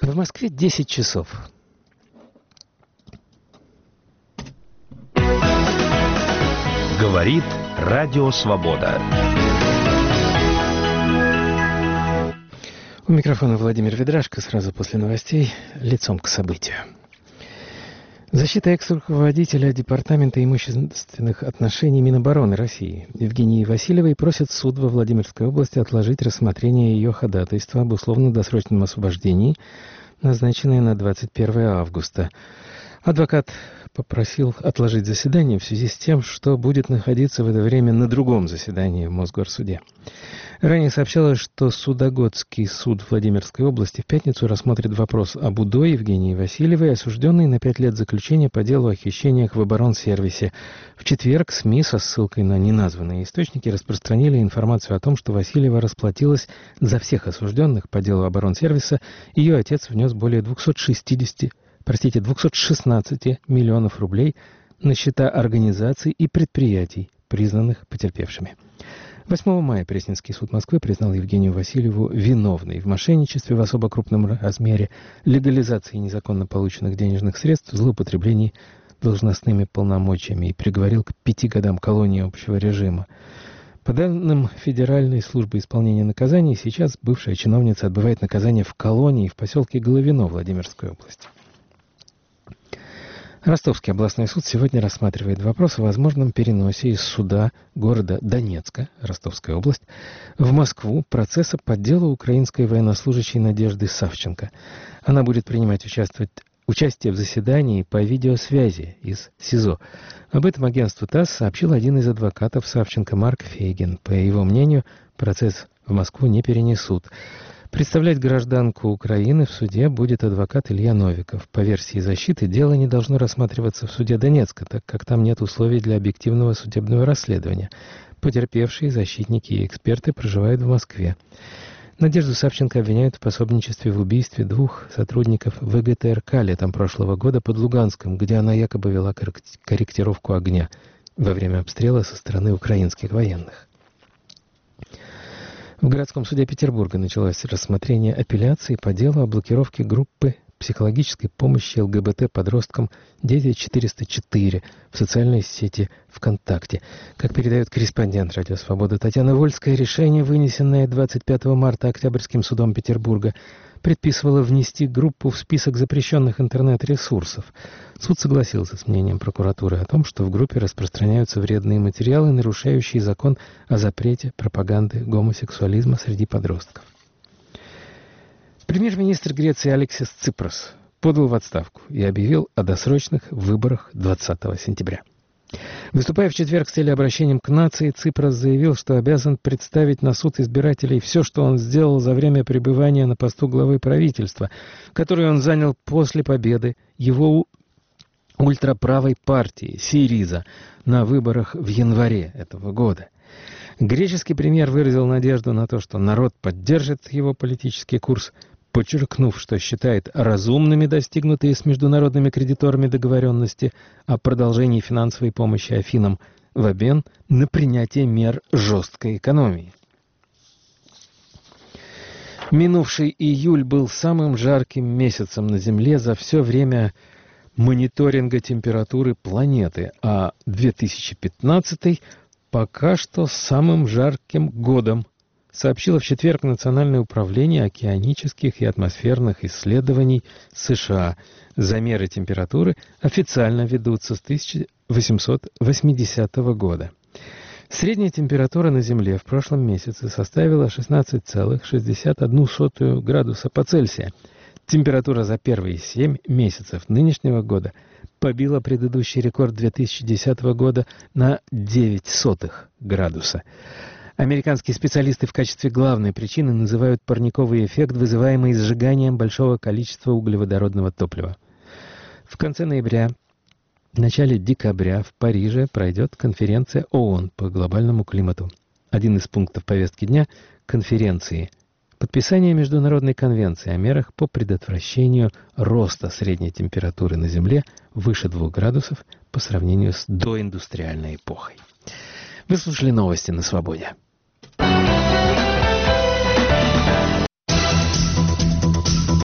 В Москве 10 часов. Говорит Радио Свобода. У микрофона Владимир Ведрашко. Сразу после новостей лицом к событию. Защита экс-руководителя Департамента имущественных отношений Минобороны России Евгении Васильевой просит суд во Владимирской области отложить рассмотрение ее ходатайства об условно-досрочном освобождении, назначенное на 21 августа. Адвокат попросил отложить заседание в связи с тем, что будет находиться в это время на другом заседании в Мосгорсуде. Ранее сообщалось, что Судогодский суд Владимирской области в пятницу рассмотрит вопрос об УДО Евгении Васильевой, осужденной на 5 лет заключения по делу о хищениях в оборонсервисе. В четверг СМИ со ссылкой на неназванные источники распространили информацию о том, что Васильева расплатилась за всех осужденных по делу оборонсервиса. Ее отец внес более 216 миллионов рублей на счета организаций и предприятий, признанных потерпевшими. 8 мая Пресненский суд Москвы признал Евгению Васильеву виновной в мошенничестве в особо крупном размере, легализации незаконно полученных денежных средств, злоупотреблении должностными полномочиями и приговорил к 5 годам колонии общего режима. По данным Федеральной службы исполнения наказаний, сейчас бывшая чиновница отбывает наказание в колонии в поселке Головино Владимирской области. Ростовский областной суд сегодня рассматривает вопрос о возможном переносе из суда города Донецка, Ростовская область, в Москву процесса по делу украинской военнослужащей Надежды Савченко. Она будет принимать участие в заседании по видеосвязи из СИЗО. Об этом агентству ТАСС сообщил один из адвокатов Савченко Марк Фейгин. По его мнению, процесс в Москву не перенесут. Представлять гражданку Украины в суде будет адвокат Илья Новиков. По версии защиты, дело не должно рассматриваться в суде Донецка, так как там нет условий для объективного судебного расследования. Потерпевшие, защитники и эксперты проживают в Москве. Надежду Савченко обвиняют в пособничестве в убийстве 2 сотрудников ВГТРК летом прошлого года под Луганском, где она якобы вела корректировку огня во время обстрела со стороны украинских военных. В городском суде Петербурга началось рассмотрение апелляции по делу о блокировке группы психологической помощи ЛГБТ-подросткам «Дети 404» в социальной сети ВКонтакте. Как передает корреспондент «Радио Свобода» Татьяна Вольская, решение, вынесенное 25 марта Октябрьским судом Петербурга, предписывало внести группу в список запрещенных интернет-ресурсов. Суд согласился с мнением прокуратуры о том, что в группе распространяются вредные материалы, нарушающие закон о запрете пропаганды гомосексуализма среди подростков. Премьер-министр Греции Алексис Ципрос подал в отставку и объявил о досрочных выборах 20 сентября. Выступая в четверг с телеобращением к нации, Ципрос заявил, что обязан представить на суд избирателей все, что он сделал за время пребывания на посту главы правительства, который он занял после победы его ультраправой партии СИРИЗА на выборах в январе этого года. Греческий премьер выразил надежду на то, что народ поддержит его политический курс, подчеркнув, что считает разумными достигнутые с международными кредиторами договоренности о продолжении финансовой помощи Афинам в обмен на принятие мер жесткой экономии. Минувший июль был самым жарким месяцем на Земле за все время мониторинга температуры планеты, а 2015 пока что самым жарким годом, сообщило в четверг Национальное управление океанических и атмосферных исследований США. Замеры температуры официально ведутся с 1880 года. Средняя температура на Земле в прошлом месяце составила 16,61 градуса по Цельсию. Температура за первые 7 месяцев нынешнего года побила предыдущий рекорд 2010 года на 0,09 градуса. Американские специалисты в качестве главной причины называют парниковый эффект, вызываемый сжиганием большого количества углеводородного топлива. В конце ноября, в начале декабря в Париже пройдет конференция ООН по глобальному климату. Один из пунктов повестки дня конференции – подписание Международной конвенции о мерах по предотвращению роста средней температуры на Земле выше 2 градусов по сравнению с доиндустриальной эпохой. Вы слушали новости на Свободе.